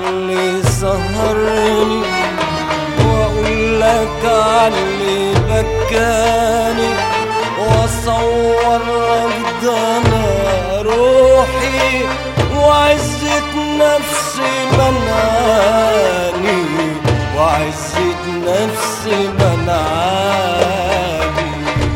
عاللي سهرني، واقول لك عاللي بكاني، واصور لك ده انا روحي وعزة نفسي منعاني، وعزة نفسي منعاني.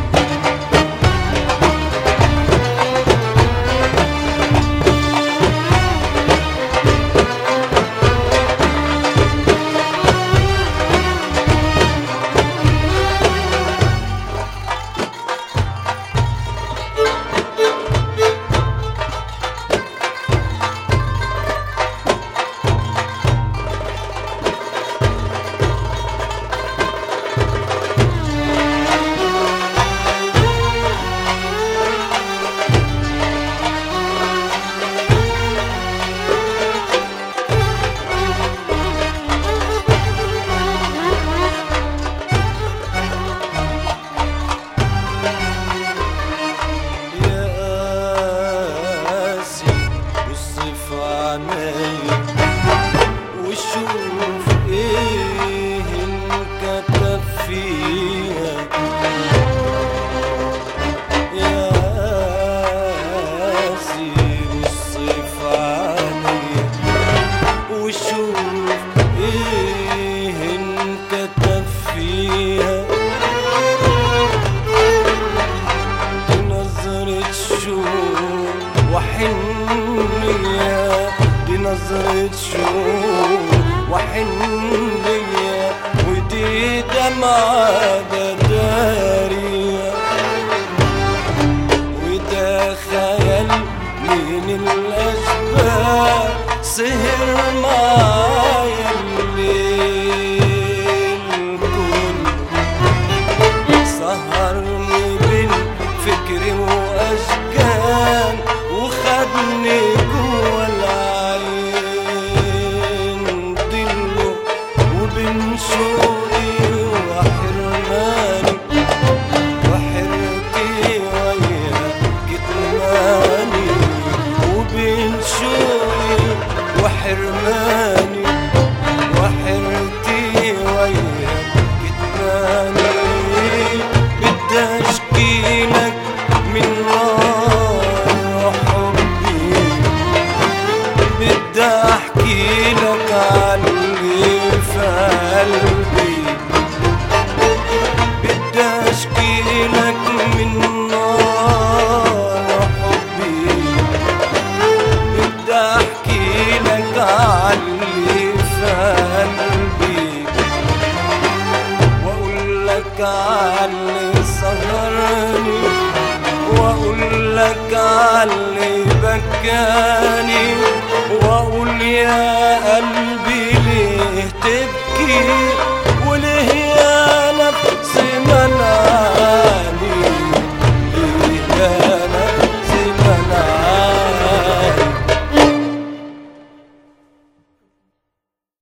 وشوف ايه انكتب فيها يا قاسي، والصيف عليا وشوف ايه انكتب فيها. دي نظرة شوق وحنية، دي نظرة شوق وحنية، ودي دمعة دارية، وده خيال من الأشباه سهر معايا الليل كله، سهرني بين فكري وأشكال، وخدني جوا العين ضله، وبين شوقي وحرماني، وحرتي ويا كتماني، وبين شوقي وحرماني، وحرتي ويا كتماني. بدي اشكيلك من نار حبي، بدي احكي لك عاللي في قلبي، بدي اشكي لك من نار حبي، بدي احكي لك عاللي في قلبي، واقول لك عاللي سهرني، واقول لك عاللي بكاني،